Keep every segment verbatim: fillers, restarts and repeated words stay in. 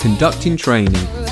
Conducting training.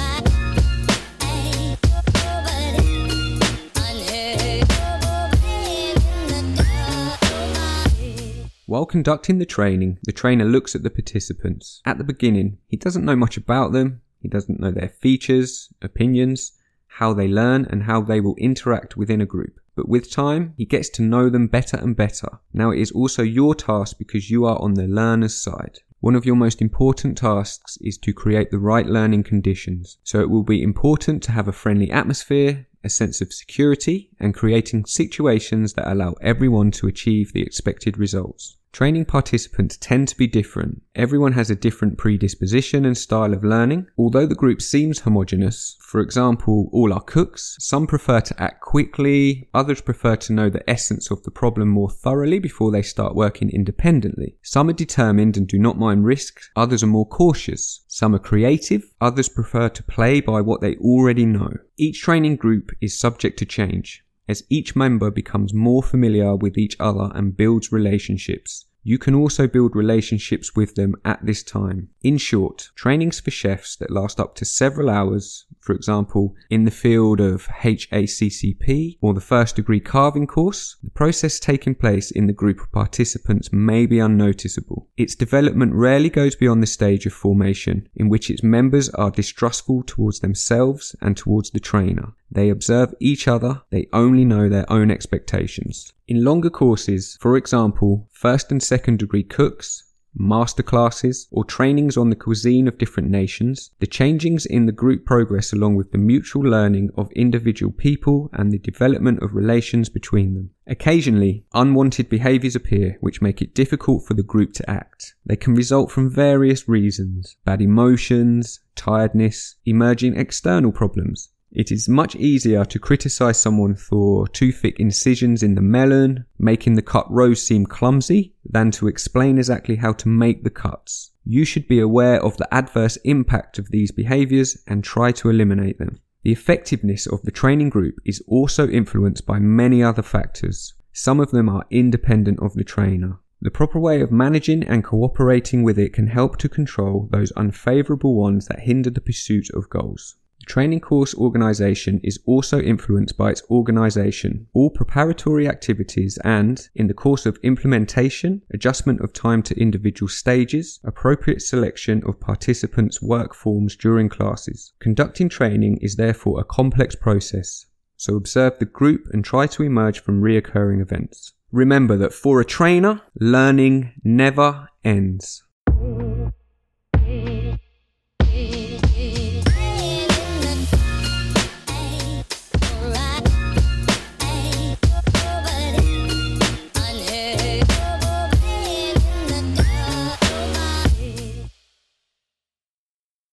While conducting the training, the trainer looks at the participants. At the beginning, he doesn't know much about them. He doesn't know their features, opinions, how they learn, and how they will interact within a group. But with time, he gets to know them better and better. Now it is also your task because you are on the learner's side. One of your most important tasks is to create the right learning conditions. So it will be important to have a friendly atmosphere, a sense of security, and creating situations that allow everyone to achieve the expected results. Training participants tend to be different. Everyone has a different predisposition and style of learning. Although the group seems homogeneous, for example, all are cooks, some prefer to act quickly, others prefer to know the essence of the problem more thoroughly before they start working independently. Some are determined and do not mind risk, others are more cautious. Some are creative, others prefer to play by what they already know. Each training group is subject to change, as each member becomes more familiar with each other and builds relationships. You can also build relationships with them at this time. In short, trainings for chefs that last up to several hours, for example, in the field of H A C C P or the first degree carving course, the process taking place in the group of participants may be unnoticeable. Its development rarely goes beyond the stage of formation, in which its members are distrustful towards themselves and towards the trainer. They observe each other, they only know their own expectations. In longer courses, for example, first and second degree cooks, masterclasses, or trainings on the cuisine of different nations, the changings in the group progress along with the mutual learning of individual people and the development of relations between them. Occasionally, unwanted behaviours appear which make it difficult for the group to act. They can result from various reasons: bad emotions, tiredness, emerging external problems. It is much easier to criticise someone for too thick incisions in the melon, making the cut rows seem clumsy, than to explain exactly how to make the cuts. You should be aware of the adverse impact of these behaviours and try to eliminate them. The effectiveness of the training group is also influenced by many other factors. Some of them are independent of the trainer. The proper way of managing and cooperating with it can help to control those unfavourable ones that hinder the pursuit of goals. The training course organisation is also influenced by its organisation, all preparatory activities and, in the course of implementation, adjustment of time to individual stages, appropriate selection of participants' work forms during classes. Conducting training is therefore a complex process, so observe the group and try to emerge from reoccurring events. Remember that for a trainer, learning never ends.